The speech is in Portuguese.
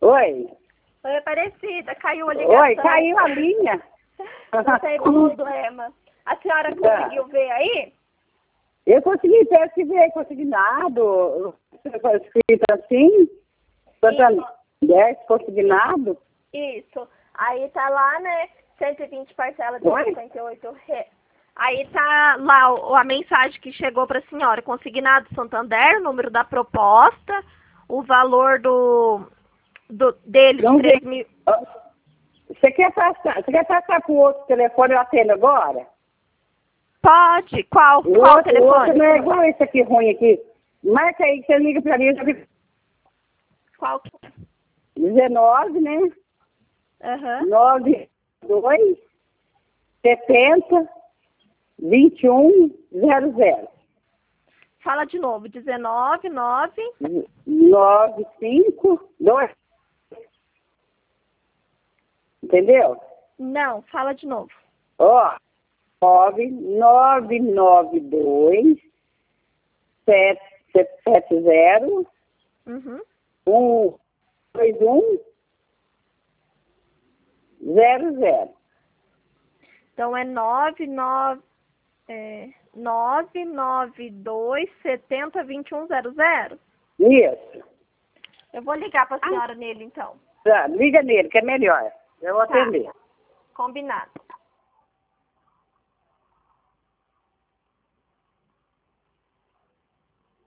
Oi. Oi, Aparecida, caiu a ligação. Oi, caiu a linha. Não sei qual o problema. A senhora conseguiu ver aí? Eu consegui ver, se ver consignado, escrito assim, contando 10 consignado. Isso. Aí tá lá, né, 120 parcelas de 58 reais. Aí tá lá a mensagem que chegou pra senhora. Consignado Santander, número da proposta, o valor dele, 3 mil. Você quer passar pro outro telefone, eu atendo agora? Pode. Qual O outro telefone? não é igual esse aqui ruim aqui. Marca aí que você liga pra mim. Qual que 19, né? Aham. 92 70 21 00. Fala de novo. 19, 9. 95 2. Entendeu? Não, fala de novo. Ó, 9992 770 Uhum. 121 00. Então é 992 70 2100. Isso. Eu vou ligar para a senhora nele, então. Tá, liga nele, que é melhor. Eu vou atender. Combinado.